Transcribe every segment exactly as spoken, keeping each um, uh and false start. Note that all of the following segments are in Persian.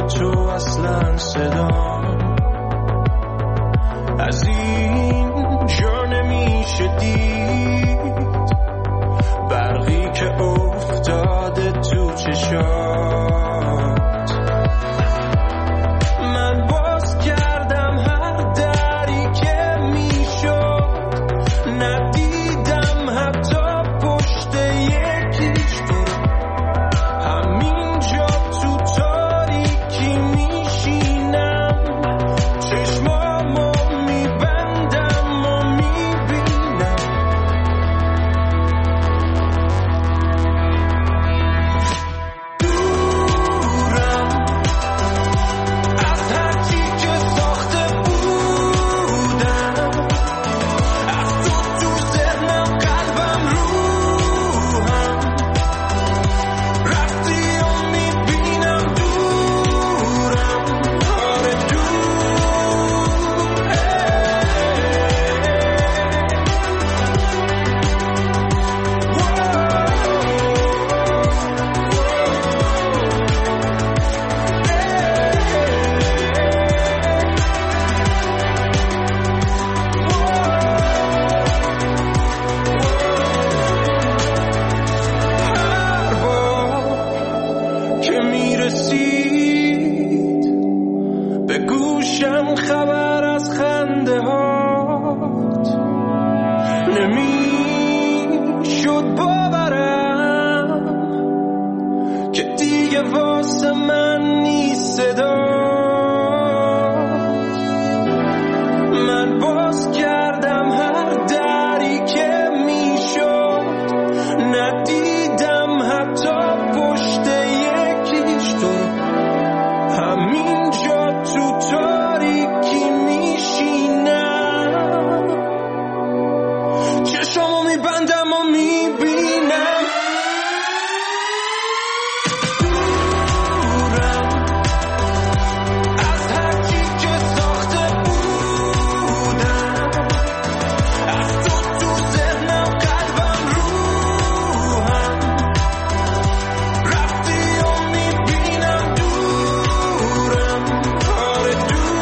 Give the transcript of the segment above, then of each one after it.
تو اصلا صدا از این جا نمیشه دید برقی که افتاده تو چشات من باز کردم هر دری که میشد ندیدم حتی پشت یکیش تو همینجا تو تاریکی میشینم چشمامو میبندم و میبینم دورم از هرچی که ساخته بودم از تو تو ذهنم قلبم روحم رفتی و میبینم دورم آره هر بار که میرسید به گوشم خبر از خنده هات نمیشد باورم که دیگه واسه من نیست صدا من باز کردم هر دری که میشد ندیدم حتی پشت یکیش تو همینجا تو تاریکی میشینم چشمو میبندم و میبینم دورم از هرچی که ساخته بودم از تو تو ذهنم قلبم روحم رفتی و میبینم دورم آره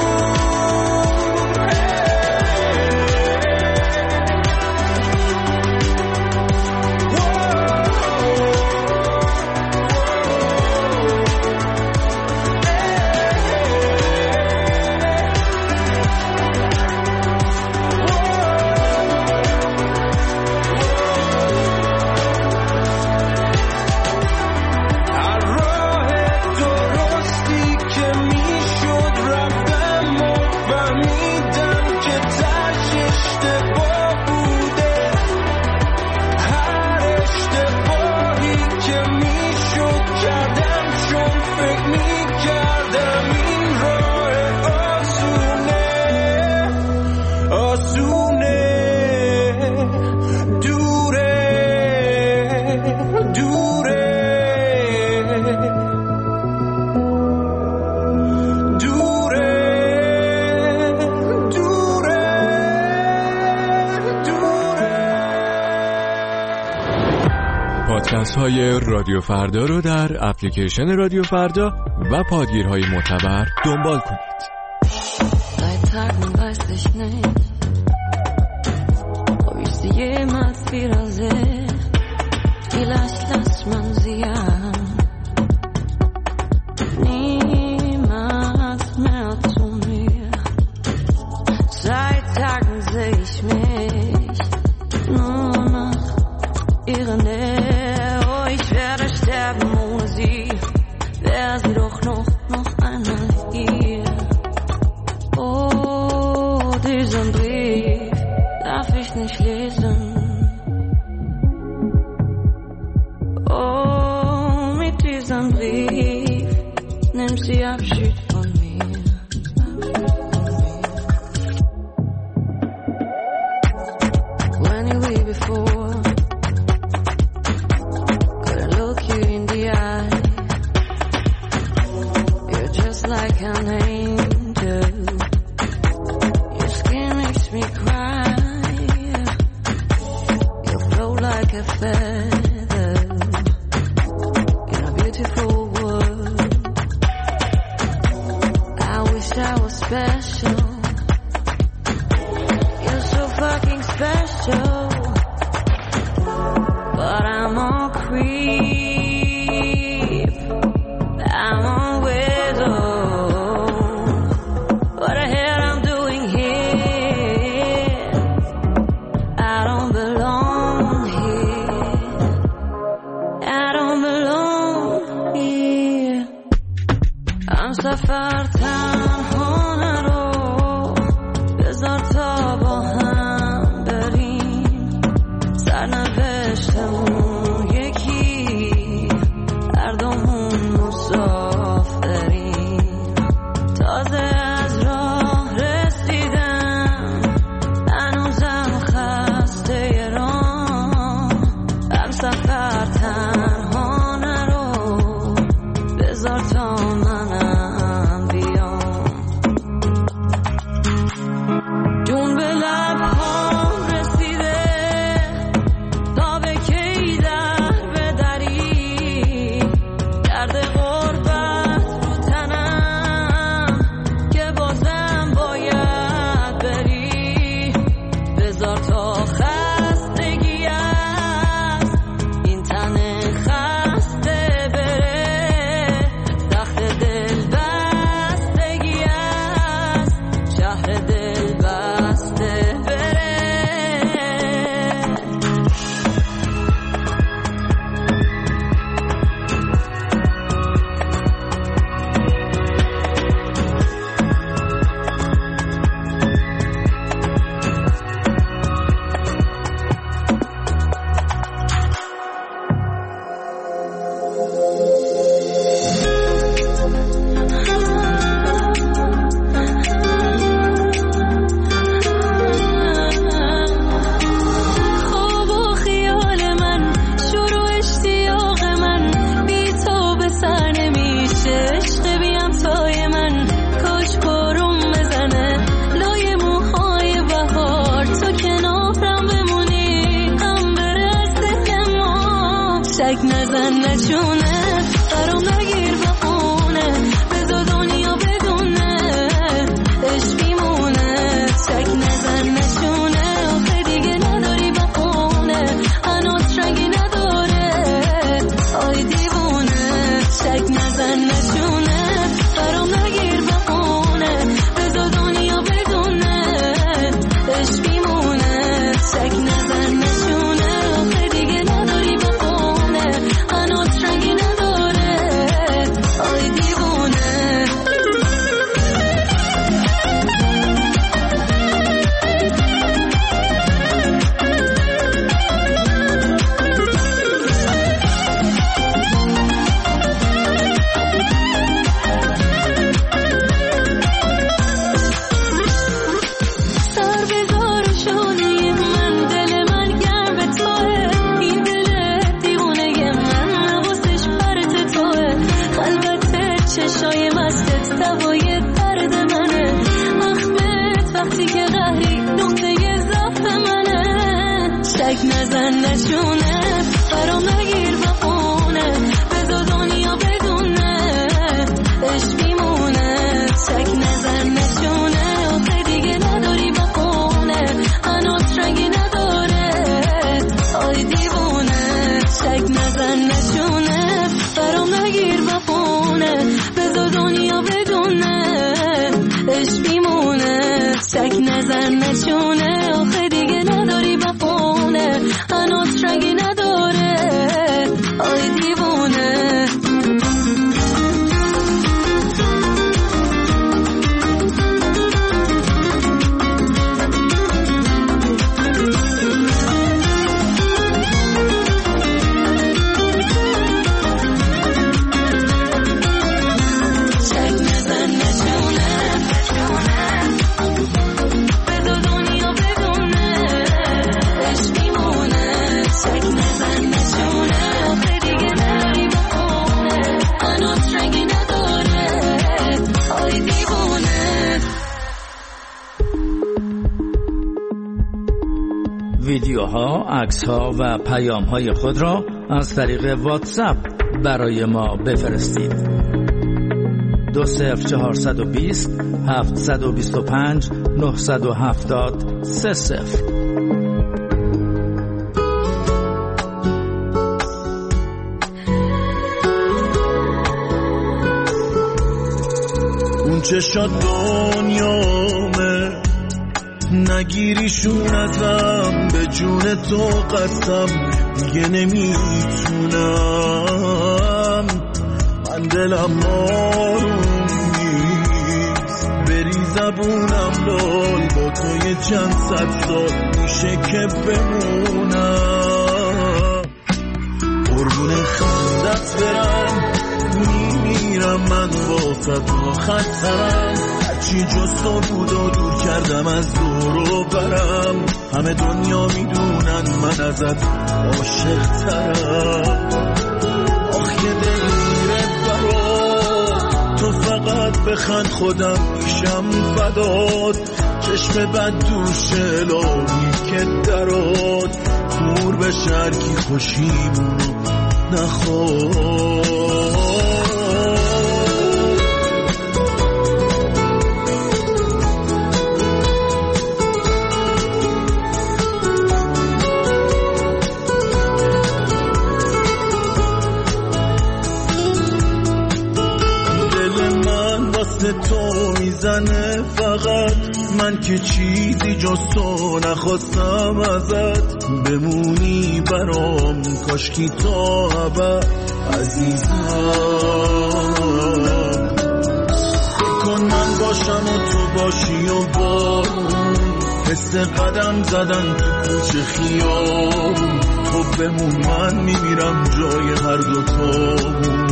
هر راه درستی که میشد رفتم و فهمیدم که تاش اشتباه بوده هر اشتباهی که میشد کردم چون فکر میکردم این راه آسونه آسونه دوره دوره دوره دوره دوره پادکست های رادیو فردا رو در اپلیکیشن رادیو فردا و پادگیرهای معتبر دنبال کنید. Seit Tagen weiß ich nicht, ob ich sie jemals wiedersehe. Vielleicht lässt man sie ja niemals mehr zu mir. Seit Tagen sehe ich mich nur nach ihrer Nähe. Oh, ich werde sterben ohne sie. Wäre sie doch noch, noch einmal hier. Oh, diesen Brief darf ich nicht lesen. Oh, mit diesem Brief nimmt sie Abschied von mir. When you were before, could I look you in the eye? You're just like an angel. Your skin makes me cry. You flow like a feather in a beautiful world. سفر تنها نرو، بذار تا با هم بریم سرنوشتمون یکی، هر دومون مسافریم. تازه از راه رسیدم هنوزم خسته راه، هم سفر تنها نرو، بذار تا منم بیام. جون به لبهام رسیده تا به کی در بدری، درد غربت رو تنم که بازم باید بری. بذار تا خستگی از این تن خسته بره، تخت دل بستگی از شهر دل بسته بره. خواب و خیال من، شروع اشتیاق من، بی تو به سر نمیشه. عشق بیم پای من، کاش بارون بزنه لای موهای بهار، تو کنارم بمونی هم بره از دل ما. شک نزن نشونه، برام نگیر بخونه، بذار دنیا بدونه عشق میمونه. شک نزن نشونه، آخه دیگه نداری بخونه، هنوز رنگی نداره آی دیوونه. شک نزن نشونه، برام نگیر بخونه، بذار دنیا بدونه عشق میمونه. شک نزن نشونه، آخه دیگه نداری بخونه، هنوز رنگی نداره آی دیوونه. سر بذار شونه من، دل من گرم به توه، این دل دیوونه من حواسش پرت توه. البته چشای مستت دوای درد منه، مخمت وقتی که قهری نقطه ضعف منه. شک نزن نشونه، برام نگیر بخونه، بذار دنیا بدونه عشق میمونه. شک نزن نشونه، آخه دیگه نداری بخونه، هنوز رنگی نداره آی دیوونه. شک نزن نشونه، برام نگیر بخونه، بذار دنیا بدونه عشق میمونه. شک نزن نشونه، آخه دیگه نداری بخونه، هنوز رنگی نداره آی دیوونه. شک نزن نشونه، بذار دنیا بدونه عشق میمونه. شک نزن نشونه، آخه دیگه نداری بخونه، هنوز رنگی نداره آی دیوونه. ویدیوها، عکس‌ها و پیام‌های خود را از طریق واتساپ برای ما بفرستید. دو صفر چهارصد و بیست هفتصد و بیست و پنج نهصد و هفتاد سه صفر. اون چشات دنیامه، نگیریشون ازم، به جون تو قسم دیگه نمیتونم. من دلم آروم زبونم بال با توی چند صد سال میشه که بمونم قربون خندت برم میمیرم من واسه تو خطرم هرچی جز تو بود و دور کردم از دور و برم همه دنیا میدونن من ازت عاشق ترم آخ یه دل میره برات تو فقط بخند خودم میشم فدات چشم بد دوش الهی که درات کور به شرکی خوشیمونو نخواد تو میزنه فقط من که چیزی جز تو نخواستم ازت بمونی برام کاشکی تا ابد عزیزم بکن من باشم و تو باشی و بارون حس قدم زدن تو کوچه خیابون تو بمون من میمیرم جای هر دو تامون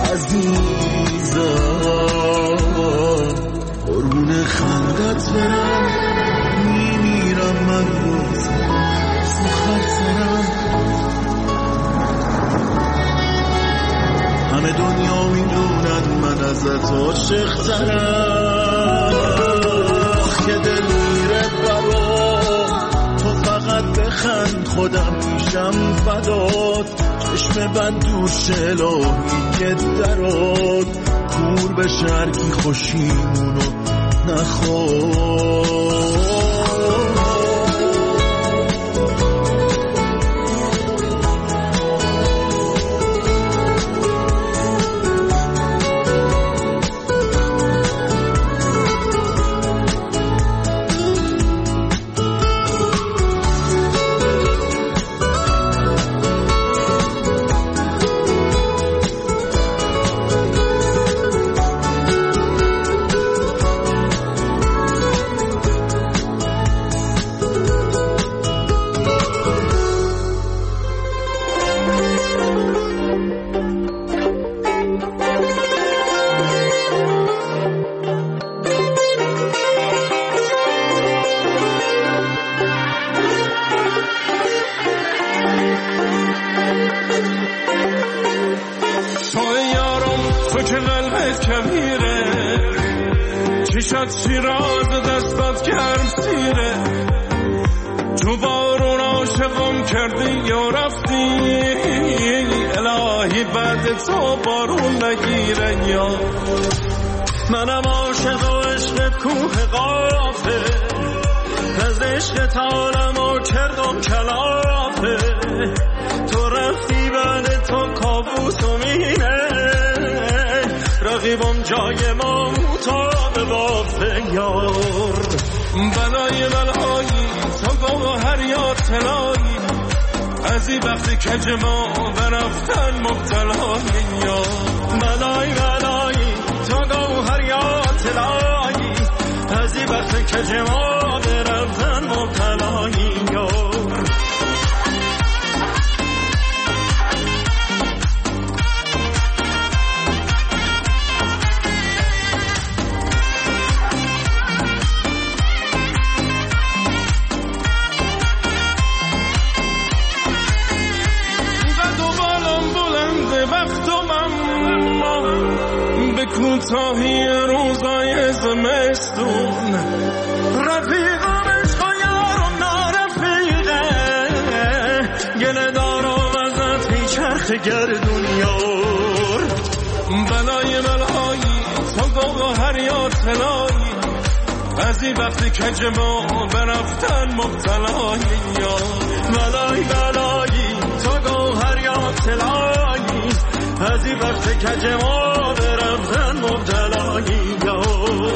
عزیزم قربون خندت برم میمیرم من روز سخرترم همه دنیا میدونن من ازت عاشق ترم که دل میره برام تو فقط بخند خودم میشم فدات چشم بد دور شلایی که درات کور به شرکی خوشیمونو نخواد شیراز دستات گرم سیره تو بارون عاشقم کردی یا رفتی الهی بعد تو بارون نگیره یا منم عاشق و عشق کوه قافه از عشق تالم و کردم کلافه تو رفتی بعد تو کابوس و مینه رقیبم جای ما مطابق بافه یار بلای بلایی تو گوهر یا طلایی از این وقتی کج ما برفتن مبتلایی یا بلای بلایی تو گوهر یا طلایی از این وقتی کج ما برفتن مبتلایی یار کوتاهی روزای زمستون رفیقم عشق و یارم نارفیقه گله دارم ازت میچرخ گردون یار بلای بلایی تو گوهر یا طلایی از این وقتی کج ما برفتن مبتلایی یار بلای بلایی تو گوهر یا طلایی از این وقتی کج ما برفتن مبتلایی یار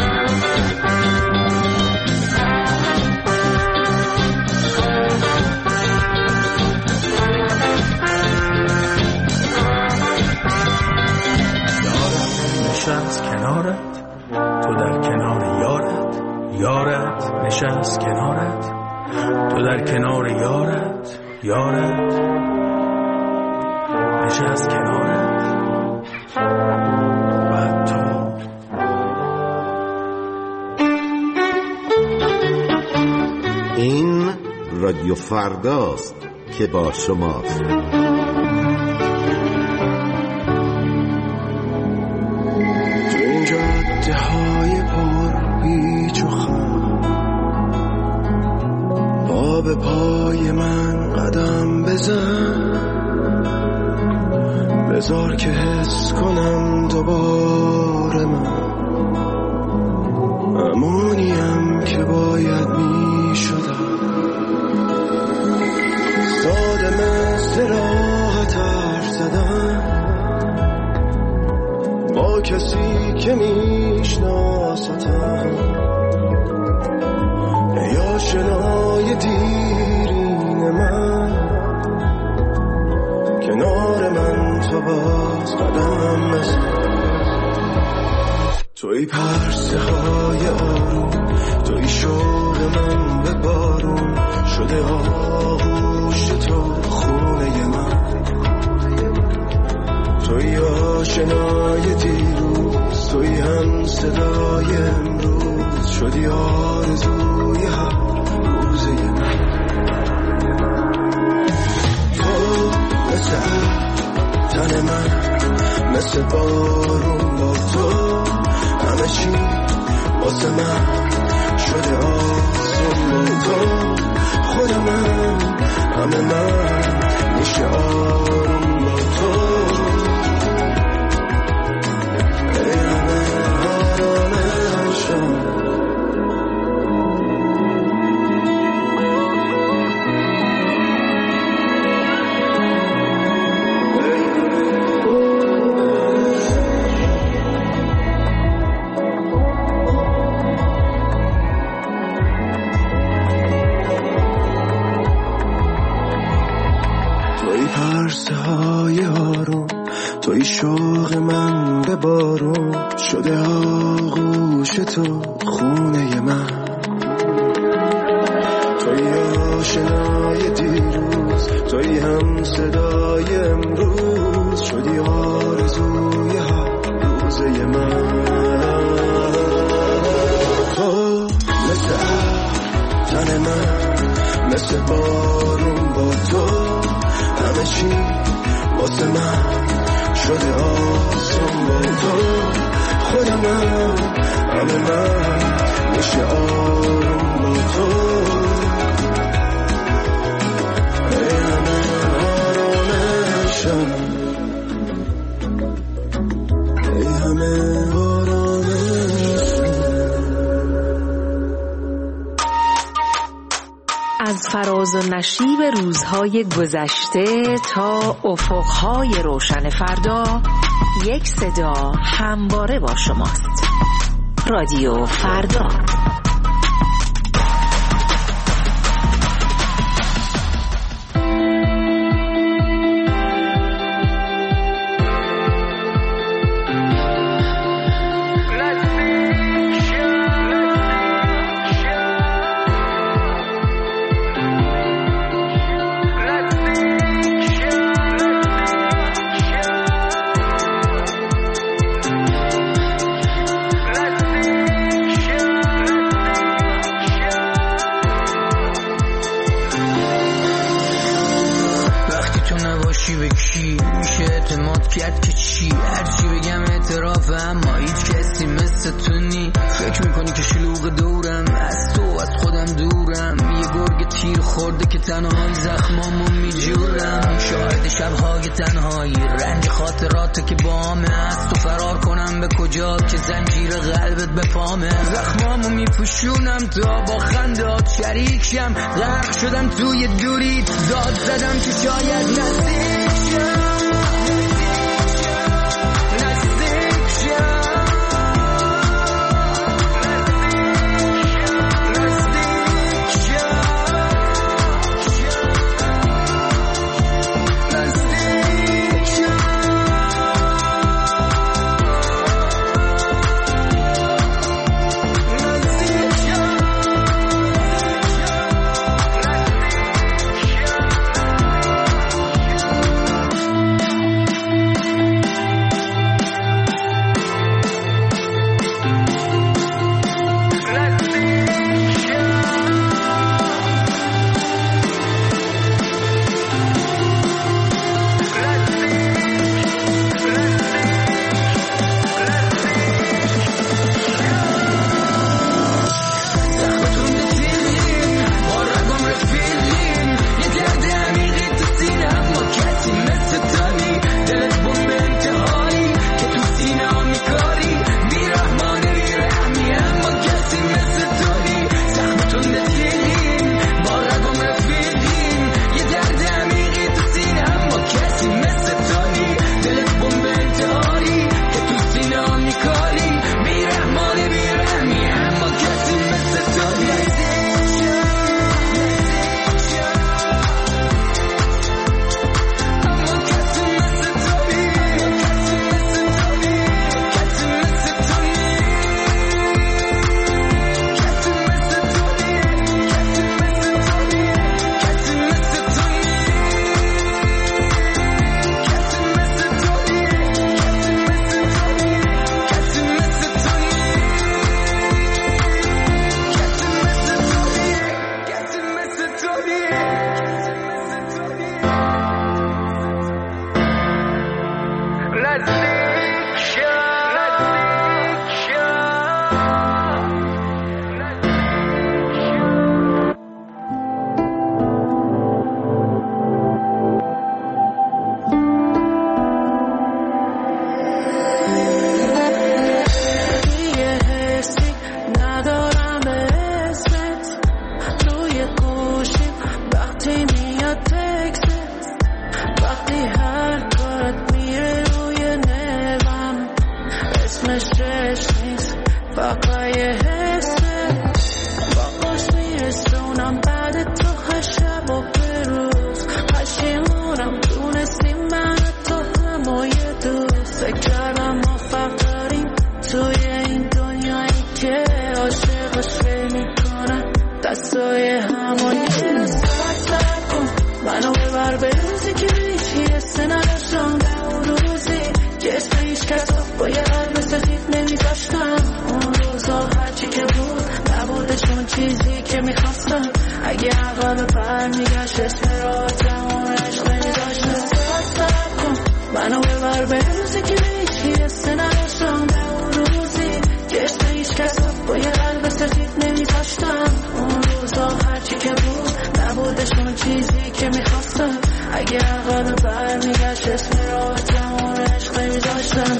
کنار یارت، یارت نشست کنارت، تو در کنار یارت، یارت نشست کنارت و تو. این رادیو فرداست که با شماست. تو این جاده های پر پیچ و خم، پا به پای من قدم بزن، بذار که حس کنم دوباره من امونیم که باید می شدم. ساده مثل راحت حرف زدن با کسی که میشناستم، یا شنای دیرین من کنار من تو باز قدم بزن. توی پرسه های آروم، توی شوق من به بارون شده آغوش تو خونه من، توی آشنای دیروز، توی هم صدای امروز شدی آرزوی هر روزه من. تو مثل تن من، مثل بارون با تو همه چی واسه من شده آسون با تو. خود من همه من میشه آروم با تو. ای همه آرامشم، پرسه های آروم، توی شوق من به بارون شده آغوش تو خونه من، توی آشنای دیروز، توی هم صدای امروز شدی آرزوی هر روزه من. تو مثل تن من، مثل بارون با تو همه چی واسه من شده آسون با تو. خود من همه من میشه آروم با تو. ای همه آرامشم، ای همه آرامشم. از فراز و نشیب روزهای گذشته تا افقهای روشن فردا، یک صدا همواره با شماست. رادیو فردا. کرد که چی هرچی بگم اعتراف، اما هیچ کسی مثل تو نی. فکر میکنی که شلوغ دورم، از تو از خودم دورم. یه گرگ تیر خورده که تنهایی زخمامو میجورم. شاهد شبهای تنهایی، رنج خاطرات که بامه. از تو فرار کنم به کجا که زنجیر قلبت به پامه. زخمامو میپوشونم تا با خندات شریک شم. غرق شدم توی دوری، داد زدم که شاید نزدیک شم. روزای همانی ساعت ساعت کن منو ببر به روزی که هیچی حسه نداشتم به اون روزی که اسم هیچ کس با یه قلب سفید نمیذاشتم اون روزا هرچی که بود نبوده چون چیزی که میخواستم اگه عقب پر میگشت اسم راحتم اون عشق نمیذاشتم ساعت ساعت کن منو ببر به روزی که هیچی حسه نداشتم به اون روزی که اسم هیچ کس با یه قلب سفید نمیذاشتم اون روزا هرچی که بود نبوده چون چیزی که میخواستم اگه عقب بر میگشت اسم راحتم اون عشق نمیذاشتم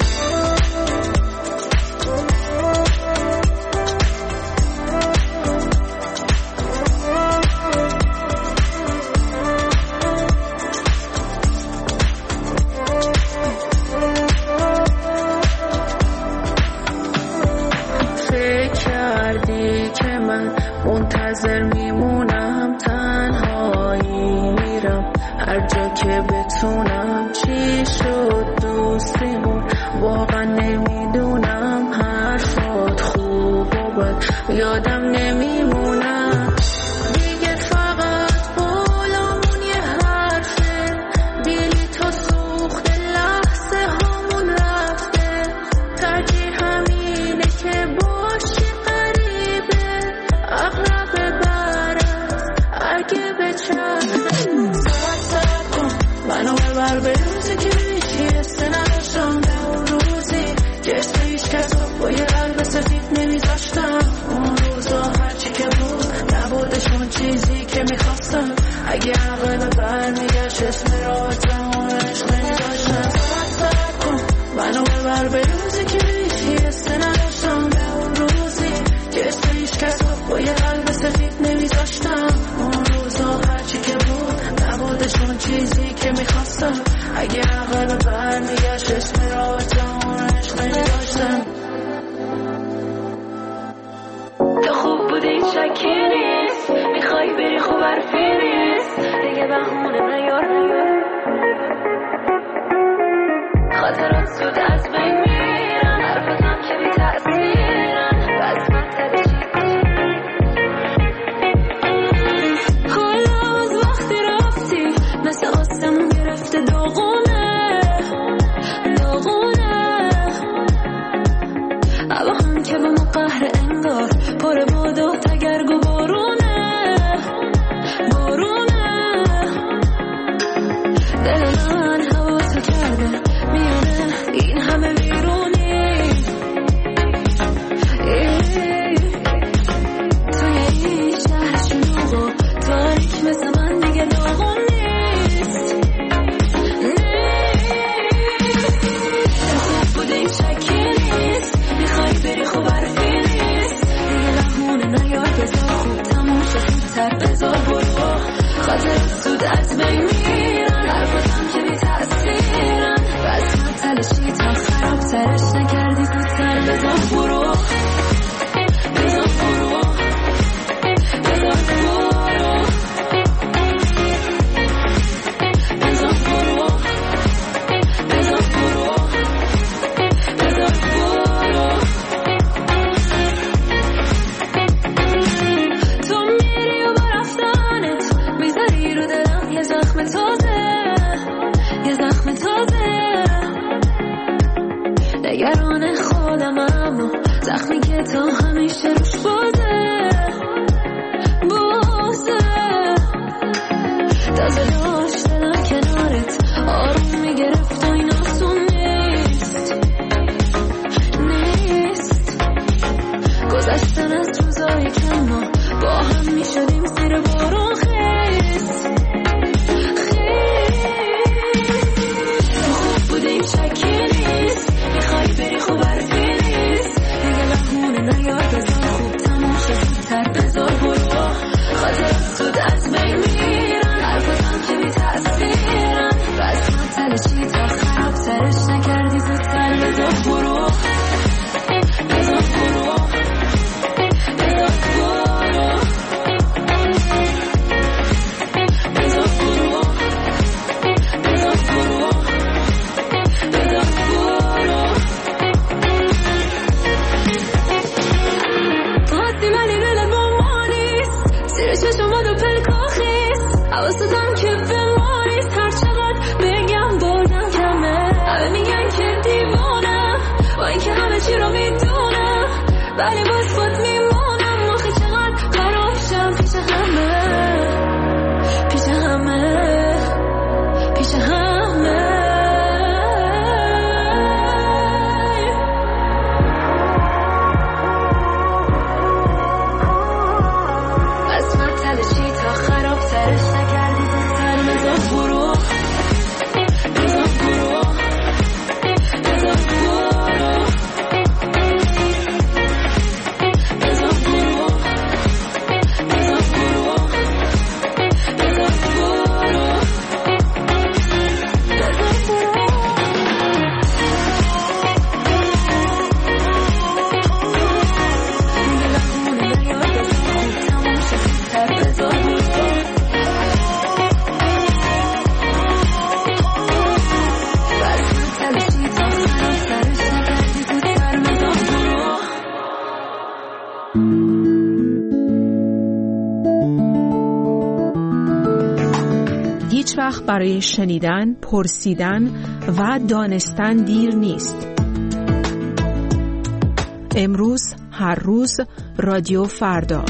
منتظر میمونم تنهایی میرم هر جا که بتونم چی شد دوستیمون واقعا نمیدونم حرفات خوب و بد یادم نمیمونم دیگه فقط بالامون یه حرفه دیلی تا سوخت لحظه هامون رفته ترجیح همینه که باشی اغرب برست اگه بچرخه ساعت ساعت کن منو ببر به روزی که هیچی حسه نداشتم به اون روزی که اسم هیچ کس با یه قلب سفید نمیذاشتم اون روزا هرچی که بود نبوده چون چیزی که میخواستم اگه عقل بر میگشت اسم راحتم اون عشق نمیذاشتم ساعت ساعت کن منو ببر به روزی که هیچی حسه نداشتم به اون روزی که اسم هیچ کس با یه قلب سفید نمیذاشتم اون روزا هرچی که بود نبوده چون چیزی که میخواستم اگه عقل بر میگشت اسم راحتم اون عشق نمیذاشتم تو خوب بودی شکی نیست میخوای بری خوب حرفی نیست دیگه بهونه نیار نیار خاطرات زود از بین میرن حرفتم که بی تأثیرن بس من تلشی مثل آسمون گرفته داغونه داغونه هوا هم که به ما قهر انگار پر باد و تگرگ و بارونه بارونه دل من حواسو کرده میونه این همه بیرونی توی این شهر شلوغ و تاریک مثل من دیگه داغونه بری خوب حرفی نیست دیگه لحونه نیار بذار خوب تموم شد زودتر بذار برو خاطر زود از بین میرن حرفتم که بی تأثیرن بس من تلشی تا خراب ترش نکردی زودتر بذار برو بذار برو بذار برو بذار برو بذار برو بذار برو نگران خودم اما زخمی که تا همیشه روش بازه بازه تازه داشت دلم کنارت آروم میگرفت و این آسون نیست نیست گذشتن از روزایی که ما با هم میشدیم زیر بارون خیست بودیم شکی نیست میخوای بری خوب حرفی نیست دیگه لحونه نیار بذار خوب تموم شد زودتر بذار برو خاطر زود از بین میرن حرفتم که بی تأثیرن بس من تلشی تا خراب ترش نکردی زودتر بذار برو بذار برو بذار برو بذار برو بذار برو حواستم که به مایست هر چقدر بگم بازم کمه. همه میگن که دیوانم با این که همه چی رو میدونم، ولی باز خود میمونم. آخه چقدر خراب شم پیش همه، پیش همه، پیش همه. قسمت تلشی تا خراب ترش نکردی زودتر. بزا برو، بزا برو، بزا برو، بزا برو، بزا برو، بزا برو، هیچ وقت برای شنیدن، پرسیدن و دانستن دیر نیست. امروز، هر روز، رادیو فردا.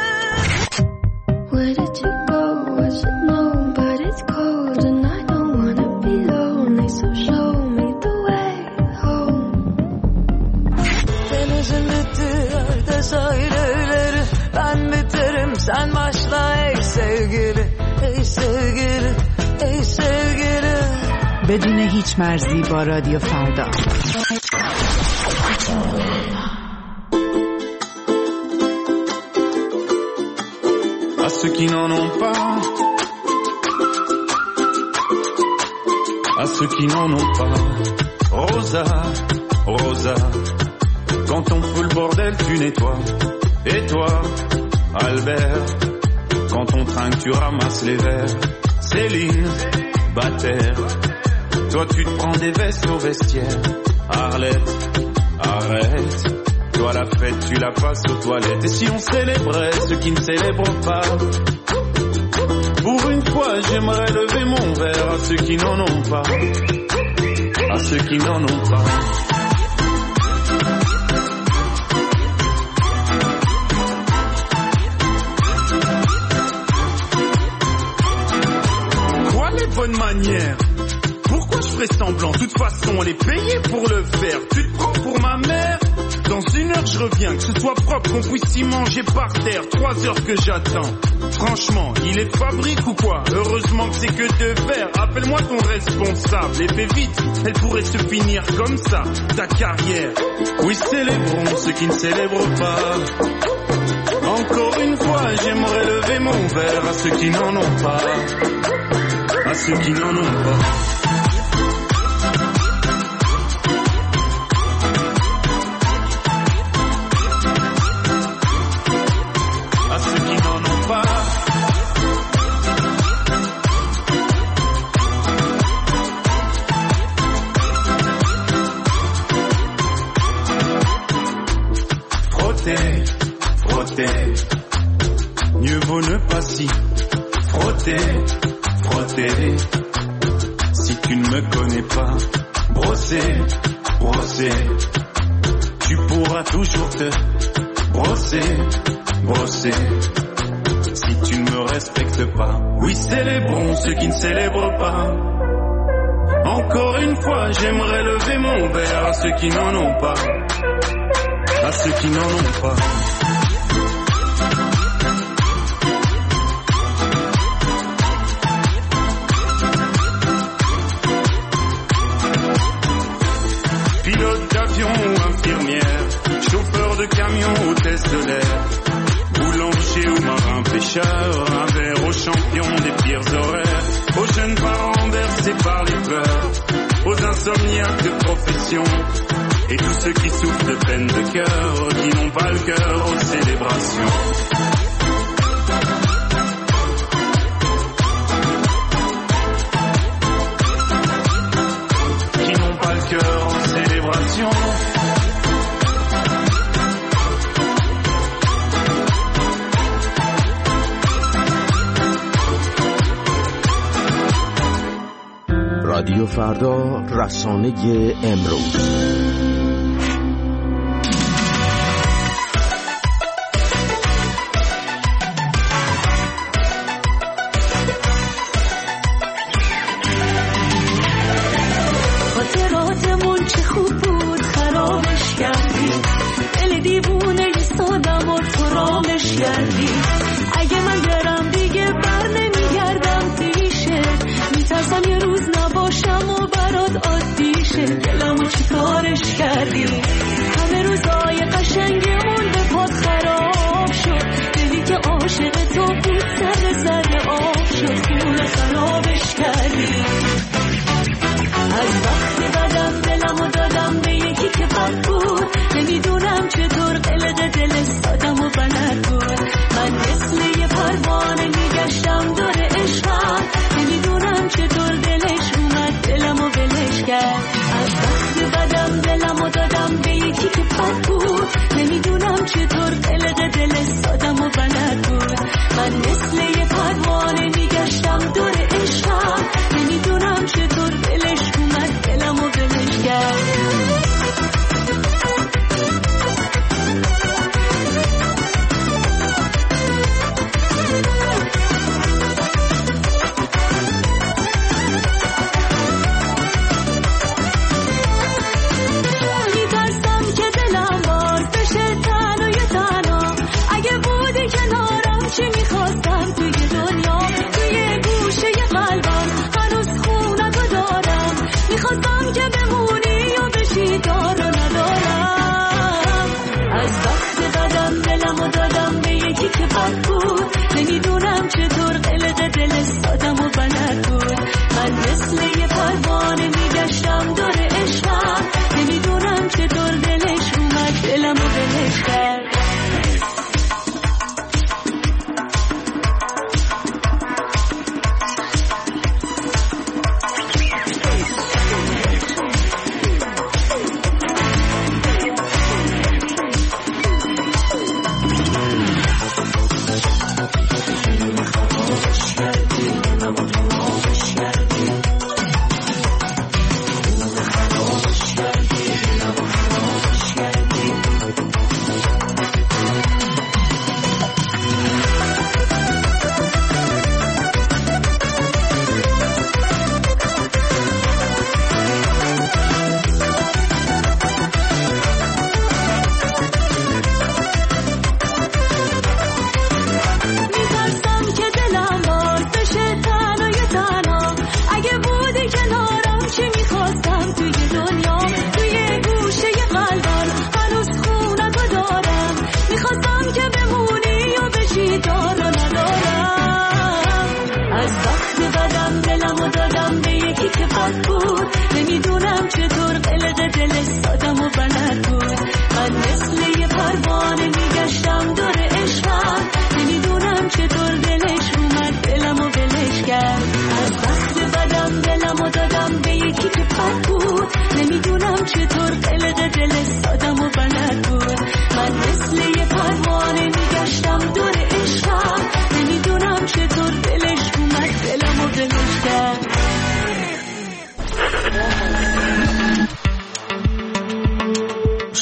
Where did you go? Was it no? But it's cold and I don't want ای sevgilim ای sevgilim. بدون هیچ مرزی با رادیو فردا. À ceux qui n'en ont pas, à ceux qui n'en ont pas. Rosa, Rosa, quand on fout le bordel, tu nettoies. Et toi, Albert, quand on trinque, tu ramasses les verres. Céline, Bataire, toi tu te prends des vestes au vestiaire. Arlette, arrête, toi la fête, tu la passes aux toilettes. Et si on célébrait ceux qui ne célèbrent pas? Pour une fois, j'aimerais lever mon verre à ceux qui n'en ont pas, à ceux qui n'en ont pas. Quoi les bonnes manières? Pourquoi je ferais semblant? De toute façon, on est payé pour le faire. Tu te prends pour ma mère? Dans une heure je reviens, que ce soit propre, qu'on puisse y manger par terre. Trois heures que j'attends. Franchement, il est fabrique ou quoi? Heureusement que c'est que deux verres. Appelle-moi ton responsable et fais vite, elle pourrait se finir comme ça, ta carrière. Oui, célébrons ceux qui ne célèbrent pas. Encore une fois, j'aimerais lever mon verre à ceux qui n'en ont pas, à ceux qui n'en ont pas. Mieux vaut ne pas s'y frotter, frotter. Si tu ne me connais pas, brosser, brosser. Tu pourras toujours te brosser, brosser. Si tu ne me respectes pas, oui, célébrons ceux qui ne célèbrent pas. Encore une fois, j'aimerais lever mon verre à ceux qui n'en ont pas, à ceux qui n'en ont pas. Pilote d'avion ou infirmière, chauffeur de camion, hôtesse de l'air, boulanger ou marin pêcheur, un verre aux champions des pires horaires, aux jeunes parents bercés par les pleurs, aux insomniaques de profession, et tous ceux qui souffrent de peine de cœur, qui n'ont pas le cœur aux célébrations. Qui n'ont pas le cœur aux célébrations. رادیو فردا، رسانه امروز. خاطراتمون چه خوب بود خرابش کردی، دل دیوونه ایستادم و تو رامش کردی. اگه من برم دیگه بر نمیگردم پیشه، میترسم یه روز نباشم و برات عادی شه. دلمو چی کارش کردی؟ همه روزای قشنگمون به پات خراب شد. دلی که عاشق تو بود سر سر آب شد. خونه خرابش کردی. از وقتی بدم دلمو دادم به یکی که بد بود. نمیدونم چطور قلق دل سادم و بلد بود. من مثل یه پروانه میگشتم دور عشقم. نمیدونم چطور دلش اومد دلمو بلش کرد. از وقتی بدم دلمو دادم به یکی که بد بود. نمیدونم چطور قلق دل سادم و بلد بود. من مثل یه پروانه میگشتم دور عشقم. نمیدونم چطور دلش اومد دلمو بلش کرد. چی میخواستم توی دنیا، توی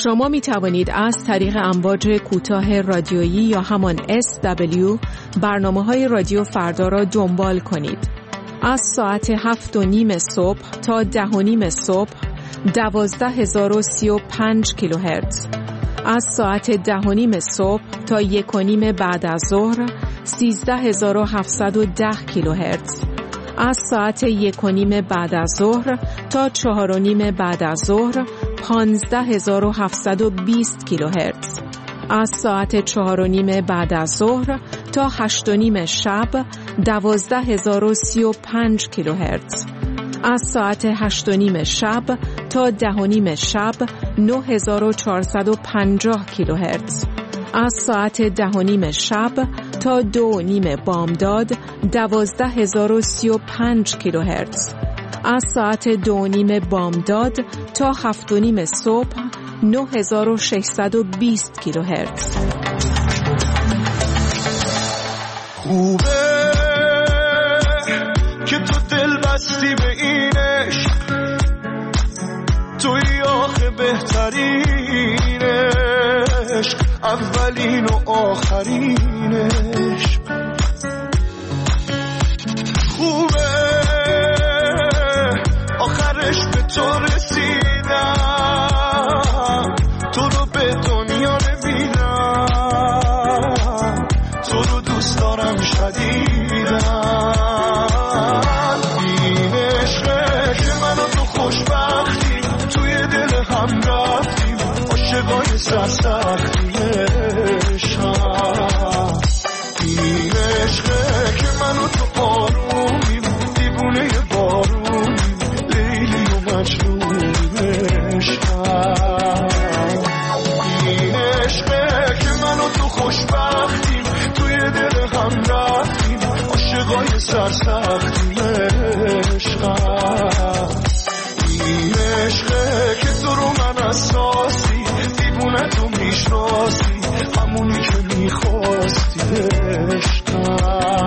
شما می توانید از طریق امواج کوتاه رادیویی یا همان اس دبلیو برنامه‌های رادیو فردا را دنبال کنید. از ساعت هفت و نیم صبح تا ده و نیم صبح دوازده هزار و سی و پنج کیلوهرتز، از ساعت ده و نیم صبح تا یک و نیم بعد از ظهر سیزده هزار و هفتصد و ده کیلوهرتز، از ساعت یک و نیم بعد از ظهر تا چهار و نیم بعد از ظهر پانزده هزار و هفتصد و بیست کیلوهرتز، از ساعت چهار و نیم بعد از ظهر تا هشت و نیم شب دوازده هزار و سی و پنج کیلوهرتز، از ساعت هشت و نیم شب تا ده و نیم شب نه هزار و چهارصد و پنجاه کیلوهرتز، از ساعت ده و نیم شب تا دو و نیم بامداد دوازده هزار و سی و پنج کیلوهرتز، از ساعت دو و نیم بامداد تا هفت و نیم صبح نه هزار و ششصد و بیست کیلوهرتز. خوبه که تو دل بستی به این عشق، توی آخه بهترین عشق، اولین و آخرین عشق. خوبه آخرش به تو رسیدم، تو رو به دنیا نمیدم، تو رو دوست دارم شدیدم. این عشقه که من و تو خوشبختیم، توی دل هم رفتیم، عاشقای سرسختیم عشقم. این عشقه که من و تو آرومیم، دیوونه بارونیم، لیلی و مجنونیم عشقم. این عشقه که من و تو خوشبختیم، توی دل هم رفتیم، عاشقای سرسختیم عشقم. این عشقه که تو رو من اساسی، دیوونه تو میشناسی، همونی که میخواستی عشقم.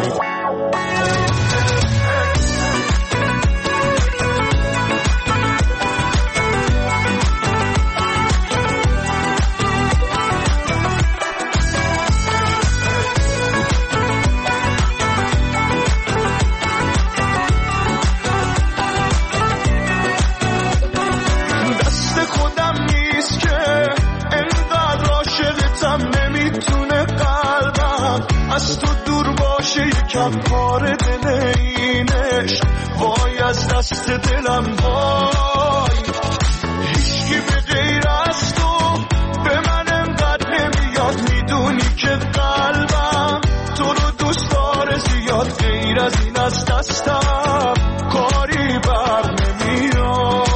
از تو دور باشه یکم کار دل اینش، وای از دست دلم وای. هیچکی به غیر از تو به من انقدر نمیاد، میدونی که قلبم تو رو دوست داره زیاد، غیر از این از دستم کاری بر نمیاد.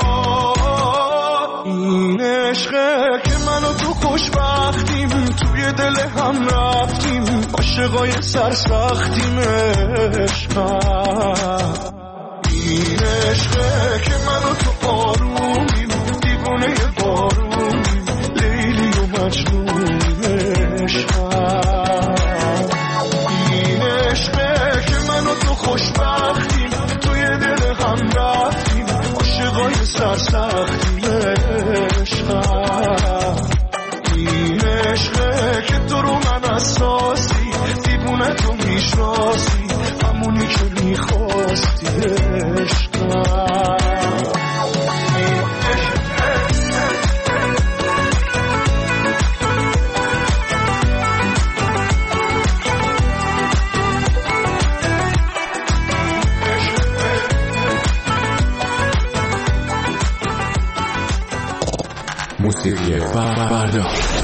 این عشقه که من و تو خوشبختیم، توی دل هم رفتیم، عاشقای سرسختیم عشقم. این عشقه که من و تو آرومیم، دیوونه بارونیم، لیلی و مجنونیم عشقم. این عشقه که من و تو خوشبختیم، توی دل هم رفتیم، عاشقای سرسختیم عشقم. این عشقه که تو رو من اساسی، دیوونه تو میشناسی، همونی که میخواستی عشقم. موسیقی فردا.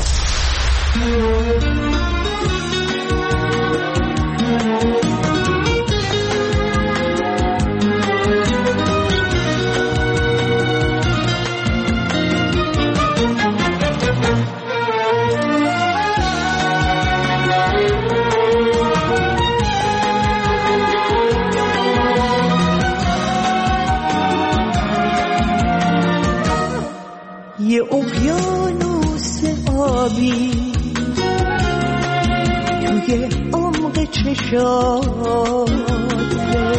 یه اقیانوس آبی توی عمق چشاته،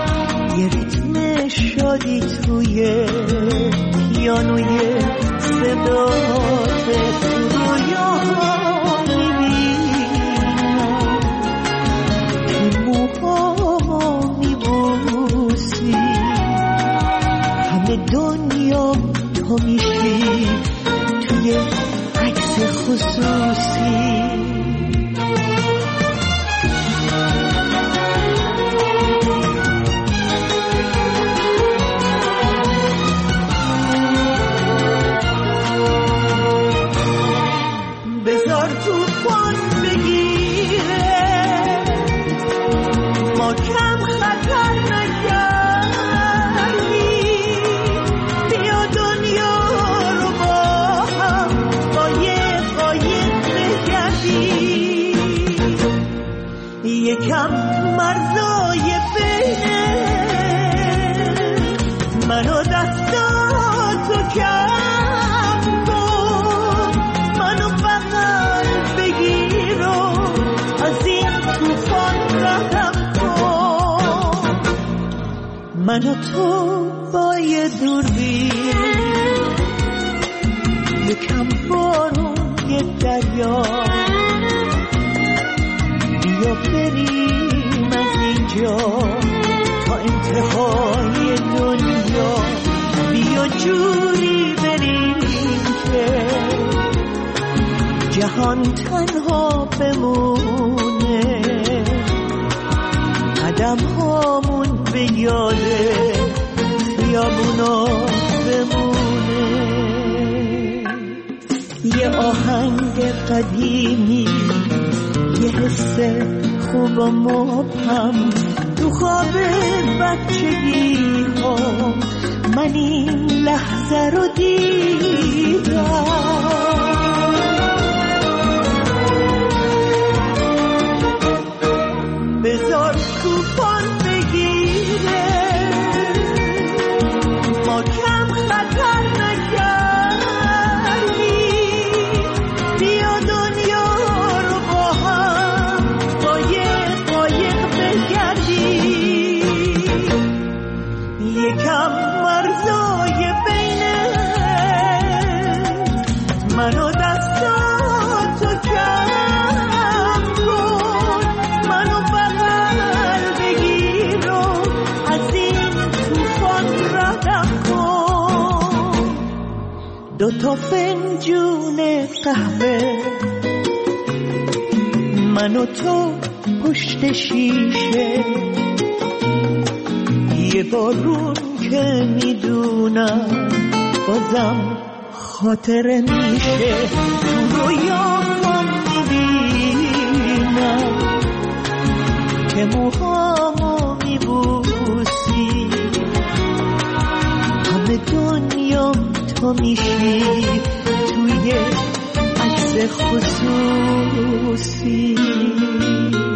یه ریتم شادی توی پیانوی صدات تو رویاها میبینم که موها میبوسی همه دنیا تو میشی توی عکس خصوصی یکم مرزای بینه منو دستاتو کم کن منو بغل بگیر و از این توفان رهم کن منو تو با یه دوربین یکم بارون یه دریا بیا بریم از اینجا تا انتهای دنیا بیا جوری بریم که جهان تنها بمونه قدم هامون به یاده خیابونا بمونه یه آهنگ قدیمی یه حس خوب و مبهم تو خواب بچگی ها من این لحظه رو دیدم بذار توفان بگیره ما کم خطر نکردیم بیا دنیا رو با هم قایق قایق بگردیم یکم مرزای بینه منو دستاتو کم کن منو بغل بگیر و از این توفان ردم کن دوتا فنجون قهوه من و تو پشت شیشه یه بارون که میدونم بازم خاطره میشه تو رویام میبینم که موهامو میبوسی همه دنیا تو میشی توی عکس خصوصی